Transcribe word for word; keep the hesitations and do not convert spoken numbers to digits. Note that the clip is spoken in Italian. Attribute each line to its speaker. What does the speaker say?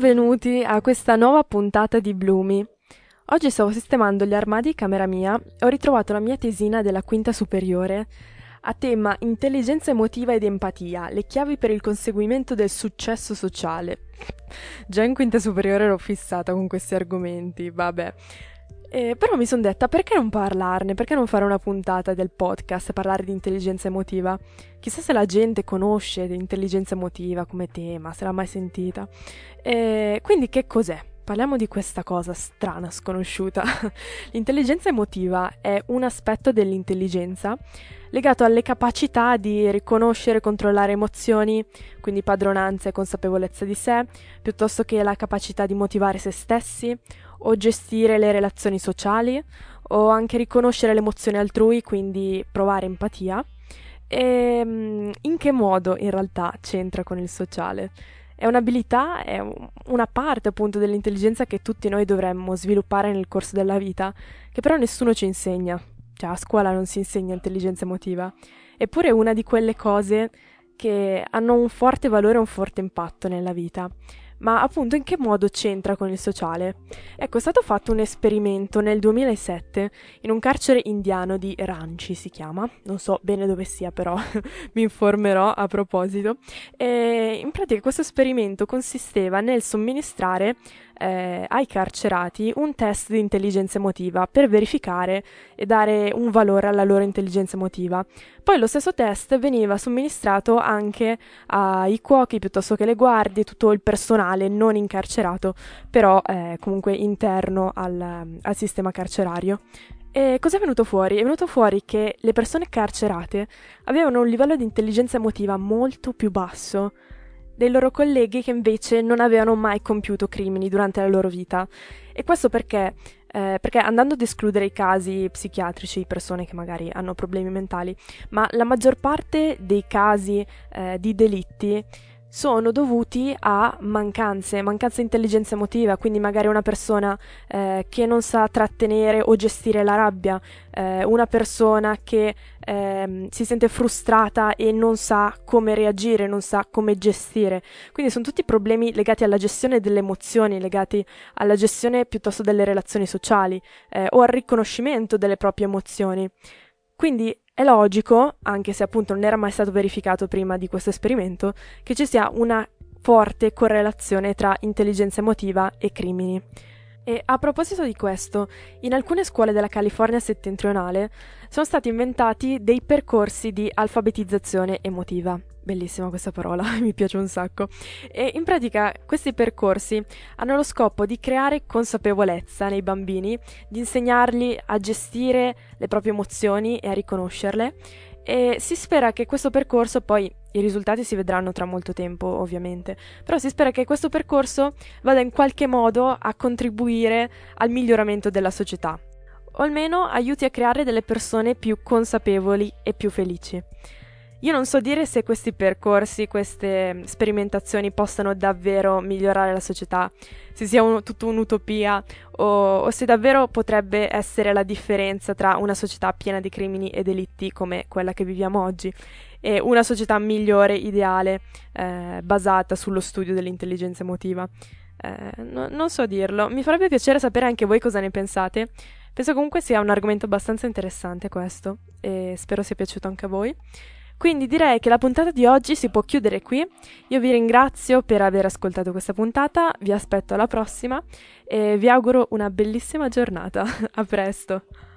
Speaker 1: benvenuti a questa nuova puntata di Bloomy. Oggi stavo sistemando gli armadi in camera mia e ho ritrovato la mia tesina della quinta superiore a tema intelligenza emotiva ed empatia, le chiavi per il conseguimento del successo sociale. Già in quinta superiore ero fissata con questi argomenti, vabbè. Eh, però mi sono detta, perché non parlarne? Perché non fare una puntata del podcast e parlare di intelligenza emotiva? Chissà se la gente conosce l'intelligenza emotiva come tema, se l'ha mai sentita. Eh, quindi che cos'è? Parliamo di questa cosa strana, sconosciuta. L'intelligenza emotiva è un aspetto dell'intelligenza legato alle capacità di riconoscere e controllare emozioni, quindi padronanza e consapevolezza di sé, piuttosto che la capacità di motivare se stessi, o gestire le relazioni sociali, o anche riconoscere le emozioni altrui, quindi provare empatia. E in che modo in realtà c'entra con il sociale? È un'abilità, è una parte appunto dell'intelligenza che tutti noi dovremmo sviluppare nel corso della vita, che però nessuno ci insegna. Cioè a scuola non si insegna intelligenza emotiva. Eppure è una di quelle cose che hanno un forte valore e un forte impatto nella vita. Ma appunto in che modo c'entra con il sociale? Ecco, è stato fatto un esperimento nel duemilasette in un carcere indiano di Ranchi, si chiama, non so bene dove sia però mi informerò a proposito. E in pratica questo esperimento consisteva nel somministrare eh, ai carcerati un test di intelligenza emotiva per verificare e dare un valore alla loro intelligenza emotiva. Poi lo stesso test veniva somministrato anche ai cuochi piuttosto che alle guardie, tutto il personale non incarcerato, però eh, comunque interno al, al sistema carcerario. E cosa è venuto fuori? È venuto fuori che le persone carcerate avevano un livello di intelligenza emotiva molto più basso dei loro colleghi che invece non avevano mai compiuto crimini durante la loro vita. E questo perché? Eh, perché andando ad escludere i casi psichiatrici, persone che magari hanno problemi mentali, ma la maggior parte dei casi eh, di delitti sono dovuti a mancanze, mancanza di intelligenza emotiva, quindi magari una persona eh, che non sa trattenere o gestire la rabbia, eh, una persona che eh, si sente frustrata e non sa come reagire, non sa come gestire. Quindi sono tutti problemi legati alla gestione delle emozioni, legati alla gestione piuttosto delle relazioni sociali eh, o al riconoscimento delle proprie emozioni. Quindi è logico, anche se appunto non era mai stato verificato prima di questo esperimento, che ci sia una forte correlazione tra intelligenza emotiva e crimini. E a proposito di questo, in alcune scuole della California settentrionale sono stati inventati dei percorsi di alfabetizzazione emotiva. Bellissima questa parola, mi piace un sacco. E in pratica questi percorsi hanno lo scopo di creare consapevolezza nei bambini, di insegnargli a gestire le proprie emozioni e a riconoscerle. E si spera che questo percorso, poi i risultati si vedranno tra molto tempo ovviamente, però si spera che questo percorso vada in qualche modo a contribuire al miglioramento della società, o almeno aiuti a creare delle persone più consapevoli e più felici. Io non so dire se questi percorsi, queste sperimentazioni possano davvero migliorare la società, se sia un, tutto un'utopia o, o se davvero potrebbe essere la differenza tra una società piena di crimini e delitti come quella che viviamo oggi e una società migliore, ideale, eh, basata sullo studio dell'intelligenza emotiva. Eh, no, non so dirlo, mi farebbe piacere sapere anche voi cosa ne pensate. Penso comunque sia un argomento abbastanza interessante questo e spero sia piaciuto anche a voi. Quindi direi che la puntata di oggi si può chiudere qui. Io vi ringrazio per aver ascoltato questa puntata, vi aspetto alla prossima e vi auguro una bellissima giornata. A presto!